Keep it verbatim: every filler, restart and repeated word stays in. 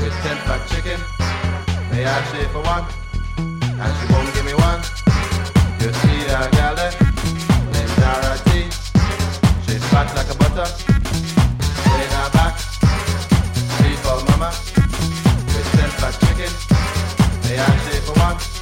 with ten fat chicken. May I shave for one? And she won't give me one. You see a gal there, named Dorothy. She's fat like a butter, laying her back. She called mama with ten fat chicken. May I shave for one?